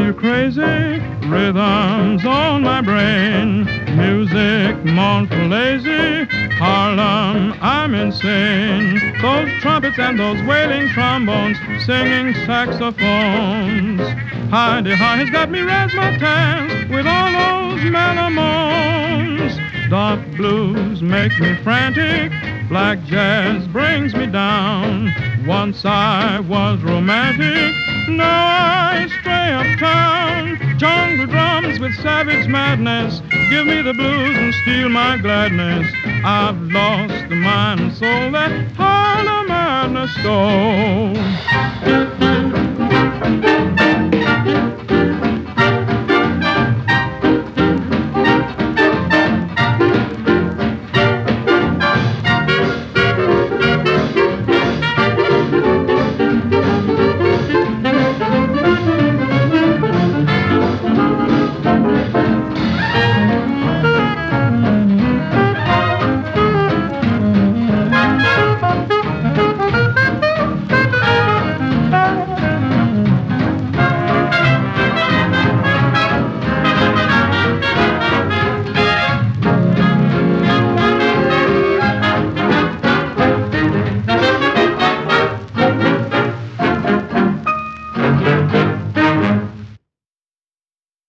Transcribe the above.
you crazy, rhythms on my brain, music mournful lazy, Harlem, I'm insane. Those trumpets and those wailing trombones, singing saxophones. Hi-de-hi has got me razzmatazz with all those mellow moans. Dark blues make me frantic, black jazz brings me down. Once I was romantic, now I stray uptown. Jungle drums with savage madness give me the blues and steal my gladness. I've lost the mind and soul that Harlem madness stole.